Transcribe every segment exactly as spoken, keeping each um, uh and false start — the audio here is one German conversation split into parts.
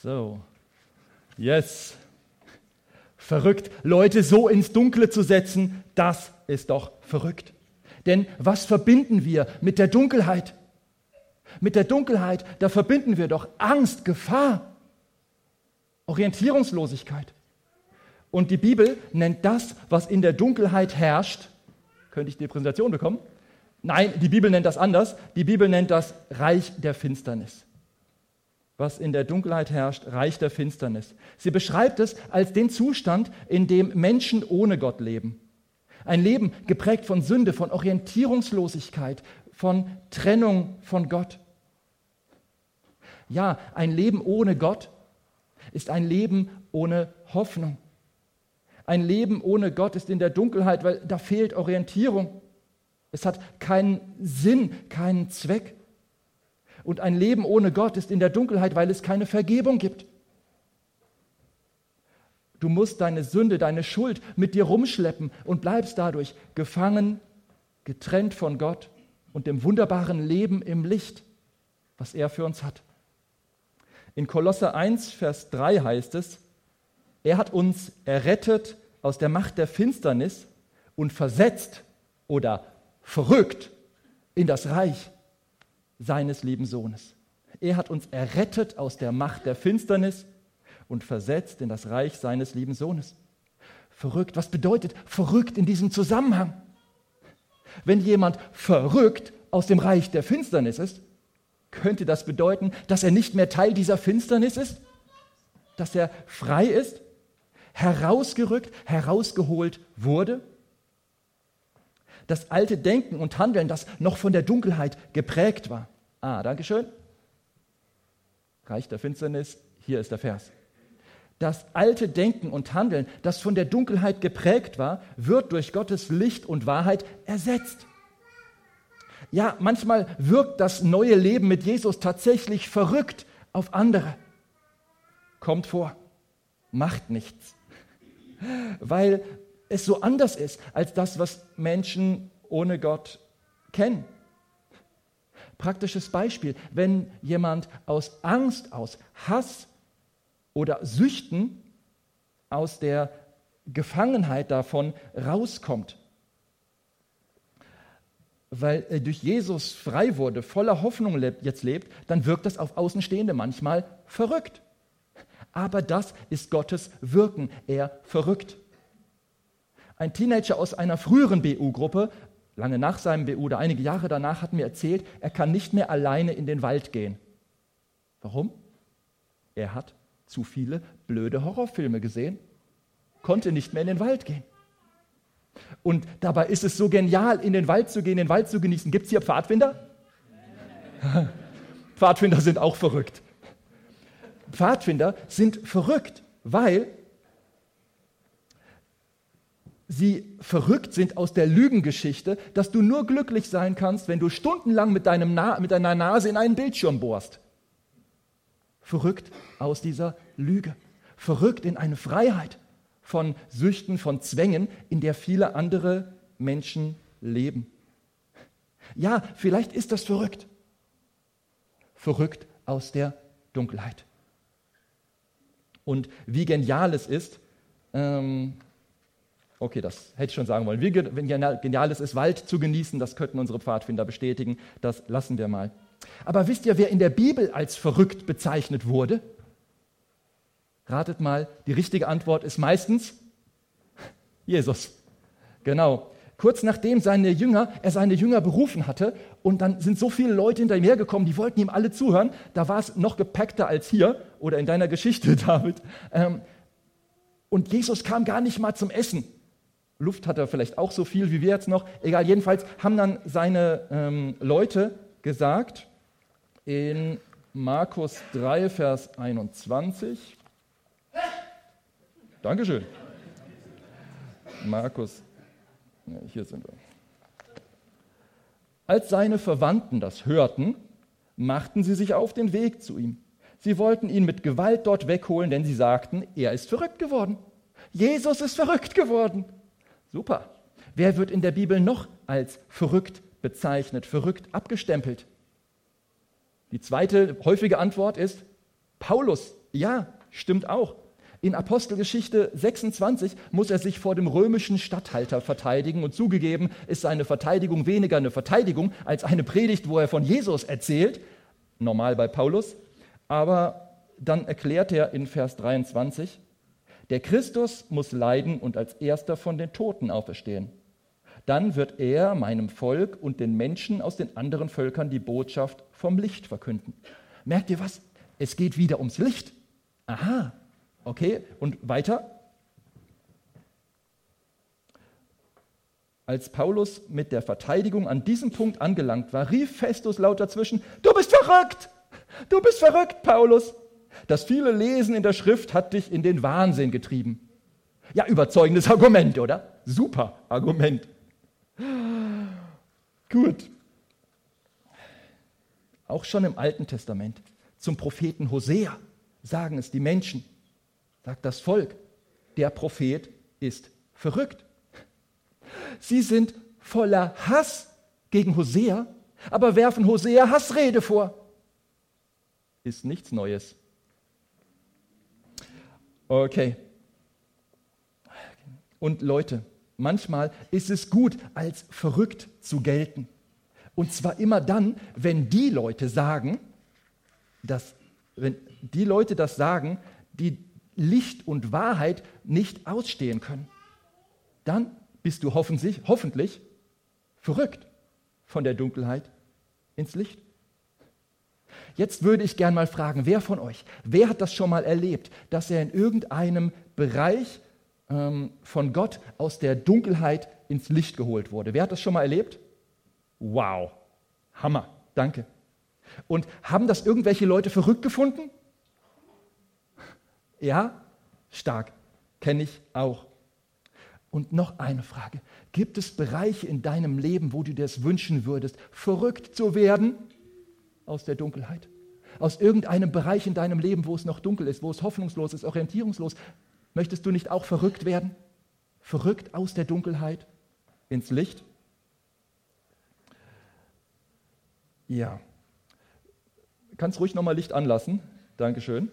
So, yes. Verrückt, Leute so ins Dunkle zu setzen, das ist doch verrückt. Denn was verbinden wir mit der Dunkelheit? Mit der Dunkelheit, da verbinden wir doch Angst, Gefahr, Orientierungslosigkeit. Und die Bibel nennt das, was in der Dunkelheit herrscht, könnte ich die Präsentation bekommen? Nein, die Bibel nennt das anders. Die Bibel nennt das Reich der Finsternis. Was in der Dunkelheit herrscht, Reich der Finsternis. Sie beschreibt es als den Zustand, in dem Menschen ohne Gott leben. Ein Leben geprägt von Sünde, von Orientierungslosigkeit, von Trennung von Gott. Ja, ein Leben ohne Gott ist ein Leben ohne Hoffnung. Ein Leben ohne Gott ist in der Dunkelheit, weil da fehlt Orientierung. Es hat keinen Sinn, keinen Zweck. Und ein Leben ohne Gott ist in der Dunkelheit, weil es keine Vergebung gibt. Du musst deine Sünde, deine Schuld mit dir rumschleppen und bleibst dadurch gefangen, getrennt von Gott und dem wunderbaren Leben im Licht, was er für uns hat. In Kolosser eins, Vers drei heißt es, er hat uns errettet aus der Macht der Finsternis und versetzt oder verrückt in das Reich seines lieben Sohnes. Er hat uns errettet aus der Macht der Finsternis und versetzt in das Reich seines lieben Sohnes. Verrückt, was bedeutet verrückt in diesem Zusammenhang? Wenn jemand verrückt aus dem Reich der Finsternis ist, könnte das bedeuten, dass er nicht mehr Teil dieser Finsternis ist? Dass er frei ist? Herausgerückt, herausgeholt wurde? Das alte Denken und Handeln, das noch von der Dunkelheit geprägt war. Ah, danke schön. Reich der Finsternis, hier ist der Vers. Das alte Denken und Handeln, das von der Dunkelheit geprägt war, wird durch Gottes Licht und Wahrheit ersetzt. Ja, manchmal wirkt das neue Leben mit Jesus tatsächlich verrückt auf andere. Kommt vor, macht nichts. Weil es so anders ist als das, was Menschen ohne Gott kennen. Praktisches Beispiel, wenn jemand aus Angst, aus Hass oder Süchten aus der Gefangenheit davon rauskommt, weil er durch Jesus frei wurde, voller Hoffnung lebt, jetzt lebt, dann wirkt das auf Außenstehende manchmal verrückt. Aber das ist Gottes Wirken, er verrückt. Ein Teenager aus einer früheren B U-Gruppe, lange nach seinem B U oder einige Jahre danach, hat mir erzählt, er kann nicht mehr alleine in den Wald gehen. Warum? Er hat zu viele blöde Horrorfilme gesehen, konnte nicht mehr in den Wald gehen. Und dabei ist es so genial, in den Wald zu gehen, den Wald zu genießen. Gibt es hier Pfadfinder? Pfadfinder sind auch verrückt. Pfadfinder sind verrückt, weil sie verrückt sind aus der Lügengeschichte, dass du nur glücklich sein kannst, wenn du stundenlang mit, deinem Na- mit deiner Nase in einen Bildschirm bohrst. Verrückt aus dieser Lüge. Verrückt in eine Freiheit von Süchten, von Zwängen, in der viele andere Menschen leben. Ja, vielleicht ist das verrückt. Verrückt aus der Dunkelheit. Und wie genial es ist, ähm, okay, das hätte ich schon sagen wollen, wie genial es ist, Wald zu genießen, das könnten unsere Pfadfinder bestätigen, das lassen wir mal. Aber wisst ihr, wer in der Bibel als verrückt bezeichnet wurde? Ratet mal, die richtige Antwort ist meistens Jesus. Genau. Kurz nachdem seine Jünger, er seine Jünger berufen hatte und dann sind so viele Leute hinter ihm hergekommen, die wollten ihm alle zuhören, da war es noch gepackter als hier oder in deiner Geschichte, David. Und Jesus kam gar nicht mal zum Essen. Luft hat er vielleicht auch so viel wie wir jetzt noch. Egal, jedenfalls haben dann seine ähm, Leute gesagt in Markus drei, Vers einundzwanzig. Dankeschön. Markus, ja, hier sind wir. Als seine Verwandten das hörten, machten sie sich auf den Weg zu ihm. Sie wollten ihn mit Gewalt dort wegholen, denn sie sagten, er ist verrückt geworden. Jesus ist verrückt geworden. Super. Wer wird in der Bibel noch als verrückt bezeichnet, verrückt abgestempelt? Die zweite häufige Antwort ist Paulus. Ja, stimmt auch. In Apostelgeschichte sechsundzwanzig muss er sich vor dem römischen Statthalter verteidigen und zugegeben ist seine Verteidigung weniger eine Verteidigung als eine Predigt, wo er von Jesus erzählt, normal bei Paulus, aber dann erklärt er in Vers dreiundzwanzig, der Christus muss leiden und als erster von den Toten auferstehen. Dann wird er meinem Volk und den Menschen aus den anderen Völkern die Botschaft vom Licht verkünden. Merkt ihr was? Es geht wieder ums Licht. Aha, okay, und weiter. Als Paulus mit der Verteidigung an diesem Punkt angelangt war, rief Festus laut dazwischen, du bist verrückt, du bist verrückt, Paulus. Das viele Lesen in der Schrift hat dich in den Wahnsinn getrieben. Ja, überzeugendes Argument, oder? Super Argument. Gut. Auch schon im Alten Testament, zum Propheten Hosea, sagen es die Menschen, sagt das Volk, der Prophet ist verrückt. Sie sind voller Hass gegen Hosea, aber werfen Hosea Hassrede vor. Ist nichts Neues. Okay. Und Leute, manchmal ist es gut, als verrückt zu gelten. Und zwar immer dann, wenn die Leute sagen, dass, wenn die Leute das sagen, die Licht und Wahrheit nicht ausstehen können. Dann bist du hoffentlich, hoffentlich verrückt von der Dunkelheit ins Licht. Jetzt würde ich gern mal fragen, wer von euch, wer hat das schon mal erlebt, dass er in irgendeinem Bereich ähm, von Gott aus der Dunkelheit ins Licht geholt wurde? Wer hat das schon mal erlebt? Wow, Hammer, danke. Und haben das irgendwelche Leute verrückt gefunden? Ja, stark, kenne ich auch. Und noch eine Frage, gibt es Bereiche in deinem Leben, wo du dir es wünschen würdest, verrückt zu werden aus der Dunkelheit? Aus irgendeinem Bereich in deinem Leben, wo es noch dunkel ist, wo es hoffnungslos ist, orientierungslos, möchtest du nicht auch verrückt werden? Verrückt aus der Dunkelheit ins Licht? Ja. Kannst ruhig nochmal Licht anlassen. Dankeschön.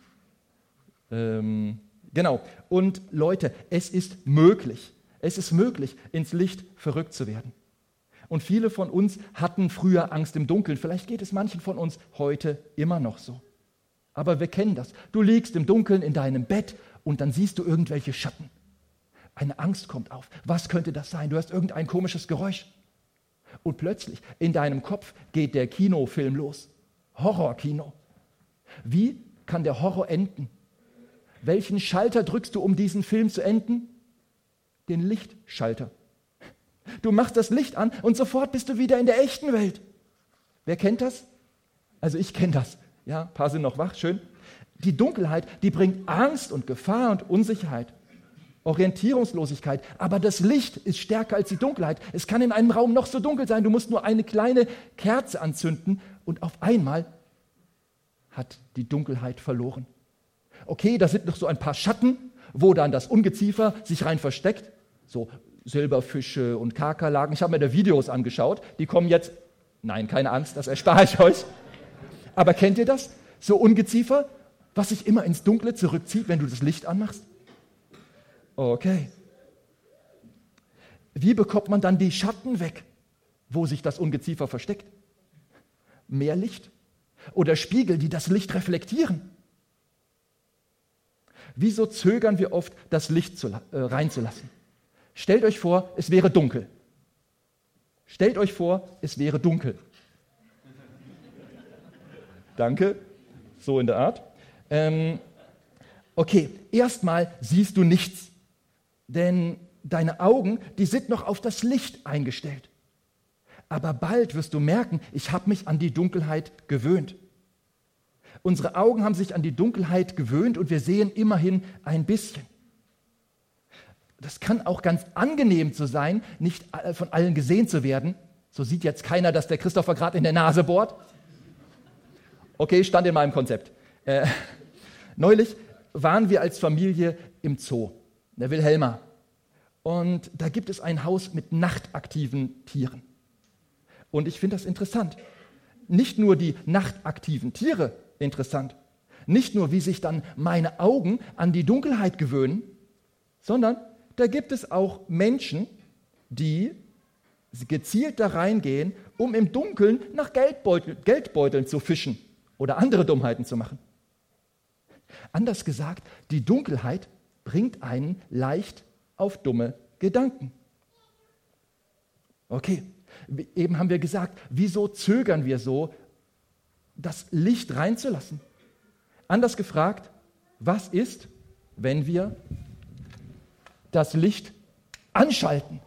Ähm, genau. Und Leute, es ist möglich, es ist möglich, ins Licht verrückt zu werden. Und viele von uns hatten früher Angst im Dunkeln. Vielleicht geht es manchen von uns heute immer noch so. Aber wir kennen das. Du liegst im Dunkeln in deinem Bett und dann siehst du irgendwelche Schatten. Eine Angst kommt auf. Was könnte das sein? Du hörst irgendein komisches Geräusch. Und plötzlich in deinem Kopf geht der Kinofilm los. Horrorkino. Wie kann der Horror enden? Welchen Schalter drückst du, um diesen Film zu enden? Den Lichtschalter. Du machst das Licht an und sofort bist du wieder in der echten Welt. Wer kennt das? Also ich kenne das. Ja, ein paar sind noch wach, schön. Die Dunkelheit, die bringt Angst und Gefahr und Unsicherheit, Orientierungslosigkeit. Aber das Licht ist stärker als die Dunkelheit. Es kann in einem Raum noch so dunkel sein. Du musst nur eine kleine Kerze anzünden und auf einmal hat die Dunkelheit verloren. Okay, da sind noch so ein paar Schatten, wo dann das Ungeziefer sich rein versteckt. So Silberfische und Kakerlaken. Ich habe mir da Videos angeschaut. Die kommen jetzt, nein, keine Angst, das erspare ich euch. Aber kennt ihr das? So Ungeziefer, was sich immer ins Dunkle zurückzieht, wenn du das Licht anmachst? Okay. Wie bekommt man dann die Schatten weg, wo sich das Ungeziefer versteckt? Mehr Licht oder Spiegel, die das Licht reflektieren. Wieso zögern wir oft, das Licht zu, äh, reinzulassen? Stellt euch vor, es wäre dunkel. Stellt euch vor, es wäre dunkel. Danke, so in der Art. Ähm, okay, erstmal siehst du nichts, denn deine Augen, die sind noch auf das Licht eingestellt. Aber bald wirst du merken, ich habe mich an die Dunkelheit gewöhnt. Unsere Augen haben sich an die Dunkelheit gewöhnt und wir sehen immerhin ein bisschen. Das kann auch ganz angenehm zu sein, nicht von allen gesehen zu werden. So sieht jetzt keiner, dass der Christopher gerade in der Nase bohrt. Okay, stand in meinem Konzept. Äh, neulich waren wir als Familie im Zoo, der Wilhelma. Und da gibt es ein Haus mit nachtaktiven Tieren. Und ich finde das interessant. Nicht nur die nachtaktiven Tiere interessant, Nicht nur, wie sich dann meine Augen an die Dunkelheit gewöhnen, sondern da gibt es auch Menschen, die gezielt da reingehen, um im Dunkeln nach Geldbeutel, Geldbeuteln zu fischen oder andere Dummheiten zu machen. Anders gesagt, die Dunkelheit bringt einen leicht auf dumme Gedanken. Okay, eben haben wir gesagt, wieso zögern wir so, das Licht reinzulassen? Anders gefragt, was ist, wenn wir das Licht anschalten?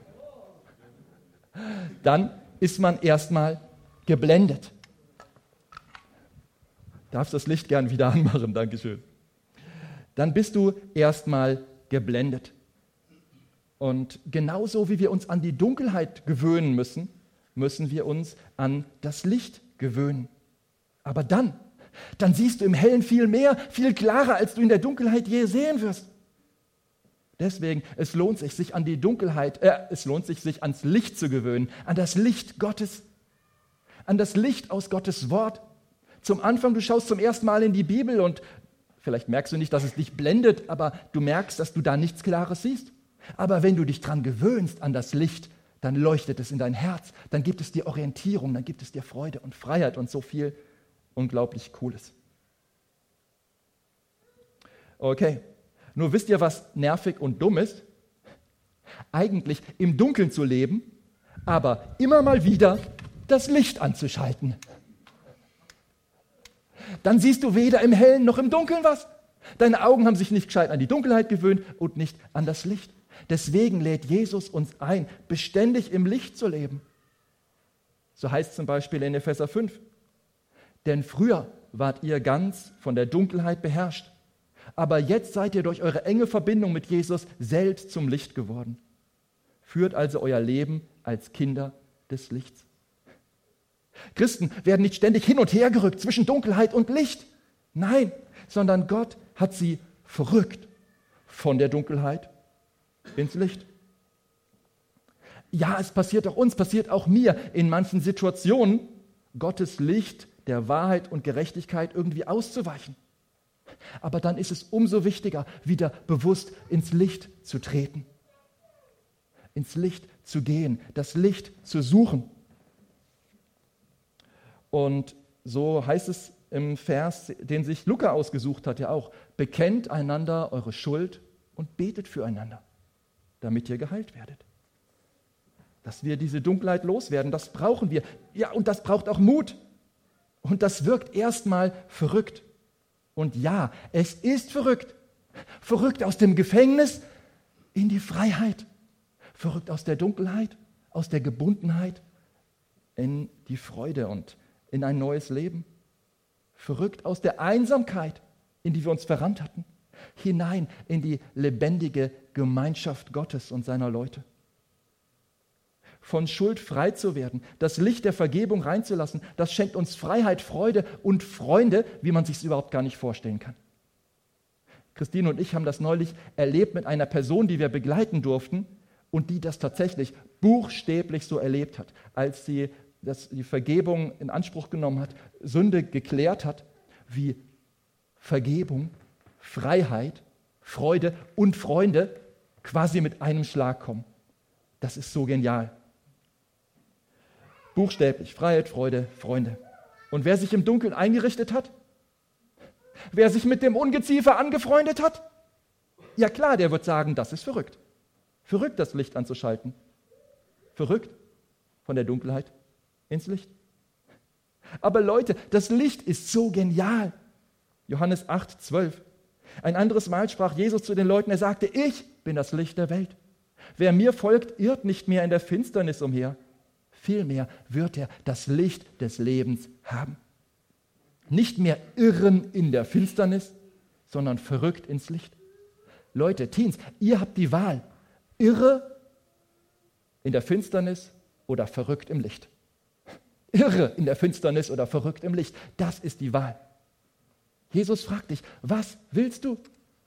Dann ist man erstmal geblendet. Darfst das Licht gern wieder anmachen, Dankeschön. Dann bist du erstmal geblendet. Und genauso wie wir uns an die Dunkelheit gewöhnen müssen, müssen wir uns an das Licht gewöhnen. Aber dann, dann siehst du im Hellen viel mehr, viel klarer, als du in der Dunkelheit je sehen wirst. Deswegen, es lohnt sich, sich an die Dunkelheit, äh, es lohnt sich, sich ans Licht zu gewöhnen, an das Licht Gottes, an das Licht aus Gottes Wort. Zum Anfang, du schaust zum ersten Mal in die Bibel und vielleicht merkst du nicht, dass es dich blendet, aber du merkst, dass du da nichts Klares siehst. Aber wenn du dich dran gewöhnst an das Licht, dann leuchtet es in dein Herz, dann gibt es dir Orientierung, dann gibt es dir Freude und Freiheit und so viel unglaublich Cooles. Okay, nur wisst ihr, was nervig und dumm ist? Eigentlich im Dunkeln zu leben, aber immer mal wieder das Licht anzuschalten. Dann siehst du weder im Hellen noch im Dunkeln was. Deine Augen haben sich nicht gescheit an die Dunkelheit gewöhnt und nicht an das Licht. Deswegen lädt Jesus uns ein, beständig im Licht zu leben. So heißt es zum Beispiel in Epheser fünf. Denn früher wart ihr ganz von der Dunkelheit beherrscht, aber jetzt seid ihr durch eure enge Verbindung mit Jesus selbst zum Licht geworden. Führt also euer Leben als Kinder des Lichts. Christen werden nicht ständig hin und her gerückt zwischen Dunkelheit und Licht. Nein, sondern Gott hat sie verrückt von der Dunkelheit ins Licht. Ja, es passiert auch uns, passiert auch mir in manchen Situationen, Gottes Licht der Wahrheit und Gerechtigkeit irgendwie auszuweichen. Aber dann ist es umso wichtiger, wieder bewusst ins Licht zu treten, ins Licht zu gehen, das Licht zu suchen. Und so heißt es im Vers, den sich Lukas ausgesucht hat, ja auch, bekennt einander eure Schuld und betet füreinander, damit ihr geheilt werdet. Dass wir diese Dunkelheit loswerden, das brauchen wir. Ja, und das braucht auch Mut. Und das wirkt erstmal verrückt. Und ja, es ist verrückt. Verrückt aus dem Gefängnis in die Freiheit. Verrückt aus der Dunkelheit, aus der Gebundenheit in die Freude und in ein neues Leben. Verrückt aus der Einsamkeit, in die wir uns verrannt hatten, hinein in die lebendige Gemeinschaft Gottes und seiner Leute. Von Schuld frei zu werden, das Licht der Vergebung reinzulassen, das schenkt uns Freiheit, Freude und Freunde, wie man sich es überhaupt gar nicht vorstellen kann. Christine und ich haben das neulich erlebt mit einer Person, die wir begleiten durften und die das tatsächlich buchstäblich so erlebt hat, als sie das, die Vergebung in Anspruch genommen hat, Sünde geklärt hat, wie Vergebung, Freiheit, Freude und Freunde quasi mit einem Schlag kommen. Das ist so genial. Buchstäblich, Freiheit, Freude, Freunde. Und wer sich im Dunkeln eingerichtet hat, wer sich mit dem Ungeziefer angefreundet hat, ja klar, der wird sagen, das ist verrückt. Verrückt, das Licht anzuschalten. Verrückt, von der Dunkelheit ins Licht. Aber Leute, das Licht ist so genial. Johannes acht, zwölf. Ein anderes Mal sprach Jesus zu den Leuten, er sagte, ich bin das Licht der Welt. Wer mir folgt, irrt nicht mehr in der Finsternis umher. Vielmehr wird er das Licht des Lebens haben. Nicht mehr irren in der Finsternis, sondern verrückt ins Licht. Leute, Teens, ihr habt die Wahl. Irre in der Finsternis oder verrückt im Licht. Irre in der Finsternis oder verrückt im Licht. Das ist die Wahl. Jesus fragt dich, was willst du?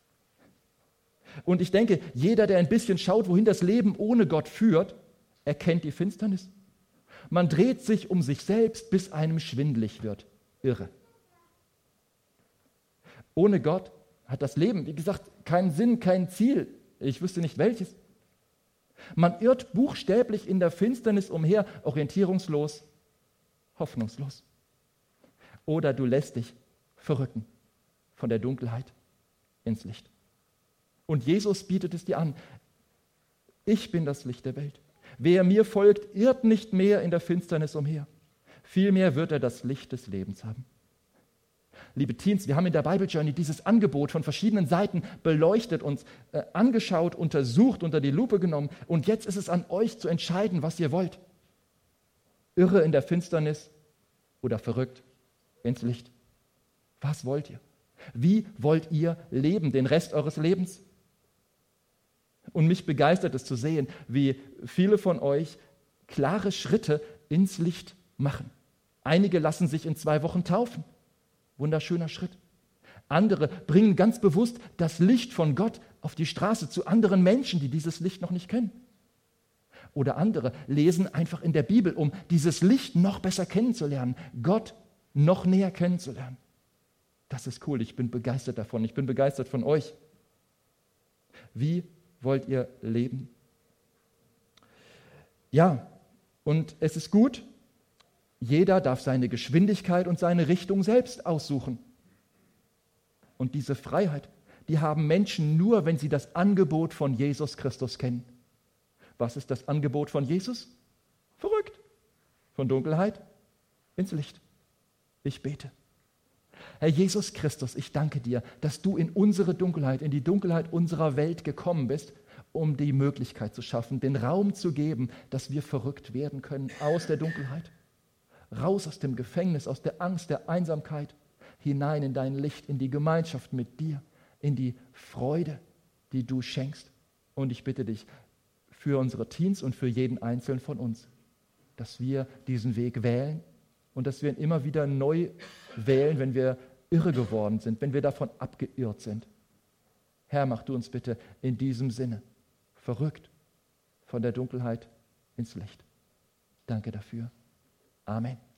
Und ich denke, jeder, der ein bisschen schaut, wohin das Leben ohne Gott führt, erkennt die Finsternis. Man dreht sich um sich selbst, bis einem schwindelig wird. Irre. Ohne Gott hat das Leben, wie gesagt, keinen Sinn, kein Ziel. Ich wüsste nicht welches. Man irrt buchstäblich in der Finsternis umher, orientierungslos, hoffnungslos. Oder du lässt dich verrücken von der Dunkelheit ins Licht. Und Jesus bietet es dir an. Ich bin das Licht der Welt. Wer mir folgt, irrt nicht mehr in der Finsternis umher. Vielmehr wird er das Licht des Lebens haben. Liebe Teens, wir haben in der Bible Journey dieses Angebot von verschiedenen Seiten beleuchtet, uns äh, angeschaut, untersucht, unter die Lupe genommen. Und jetzt ist es an euch zu entscheiden, was ihr wollt. Irre in der Finsternis oder verrückt ins Licht. Was wollt ihr? Wie wollt ihr leben, den Rest eures Lebens? Und mich begeistert es zu sehen, wie viele von euch klare Schritte ins Licht machen. Einige lassen sich in zwei Wochen taufen. Wunderschöner Schritt. Andere bringen ganz bewusst das Licht von Gott auf die Straße zu anderen Menschen, die dieses Licht noch nicht kennen. Oder andere lesen einfach in der Bibel, um dieses Licht noch besser kennenzulernen, Gott noch näher kennenzulernen. Das ist cool, ich bin begeistert davon, ich bin begeistert von euch. Wie wollt ihr leben? Ja, und es ist gut, jeder darf seine Geschwindigkeit und seine Richtung selbst aussuchen. Und diese Freiheit, die haben Menschen nur, wenn sie das Angebot von Jesus Christus kennen. Was ist das Angebot von Jesus? Verrückt. Von Dunkelheit ins Licht. Ich bete. Herr Jesus Christus, ich danke dir, dass du in unsere Dunkelheit, in die Dunkelheit unserer Welt gekommen bist, um die Möglichkeit zu schaffen, den Raum zu geben, dass wir verrückt werden können aus der Dunkelheit. Raus aus dem Gefängnis, aus der Angst, der Einsamkeit, hinein in dein Licht, in die Gemeinschaft mit dir, in die Freude, die du schenkst. Und ich bitte dich für unsere Teens und für jeden Einzelnen von uns, dass wir diesen Weg wählen und dass wir ihn immer wieder neu wählen, wenn wir irre geworden sind, wenn wir davon abgeirrt sind. Herr, mach du uns bitte in diesem Sinne verrückt von der Dunkelheit ins Licht. Danke dafür. Amen.